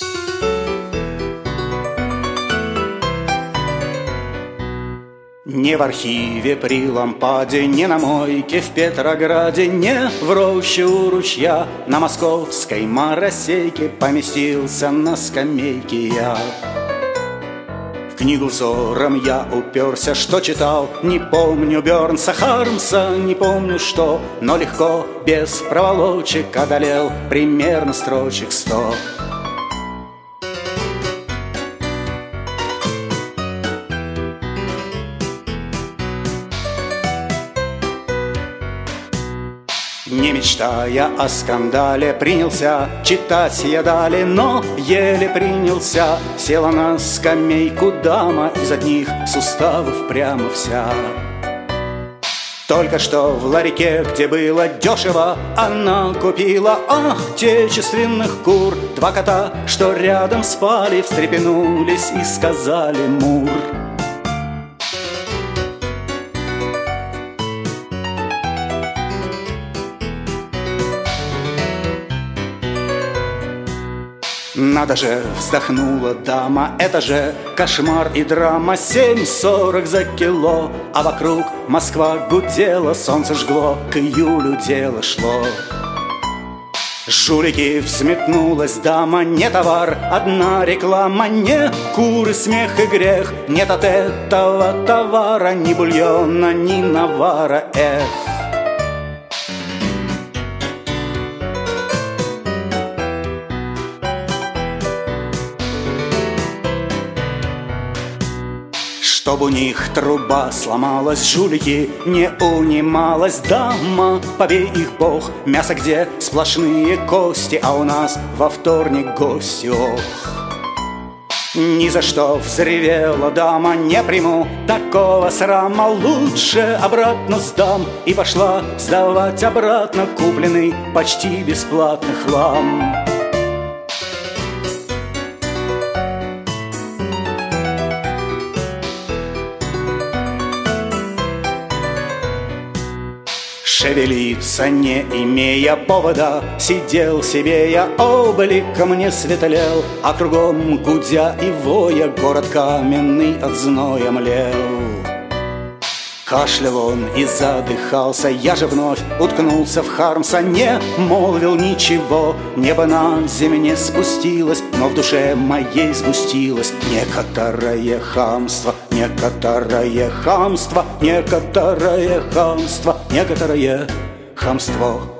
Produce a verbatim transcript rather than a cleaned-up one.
Не в архиве при лампаде, не на мойке в Петрограде, не в роще у ручья на московской моросейке поместился на скамейке я. В книгу взором я уперся, что читал, не помню Бёрнса, Хармса, не помню что, но легко, без проволочек одолел примерно строчек сто. Не мечтая о скандале, принялся читать я далее, но еле принялся. Села на скамейку дама, из одних суставов прямо вся. Только что в ларьке, где было дешево, она купила отечественных кур. Два кота, что рядом спали, встрепенулись и сказали мур. Надо же, вздохнула дама, это же кошмар и драма. Семь сорок за кило, а вокруг Москва гудела, солнце жгло, к июлю дело шло. Жулики, взметнулась дама, не товар, одна реклама, не куры, смех и грех. Нет от этого товара ни бульона, ни навара, эх. Чтоб у них труба сломалась, жулики, не унималась дама. Побей их бог, мясо где сплошные кости, а у нас во вторник гости, ох. Ни за что взревела дама, не приму такого срама, лучше обратно сдам. И пошла сдавать обратно купленный почти бесплатно хлам. Шевелиться не имея повода, сидел себе я, обликом не светлел, а кругом гудя и воя город каменный от зноя млел. Кашлял он и задыхался, я же вновь уткнулся в Хармса, не молвил ничего. Небо на земле спустилось, но в душе моей сгустилось некоторое хамство, некоторое хамство, некоторое хамство, некоторое хамство.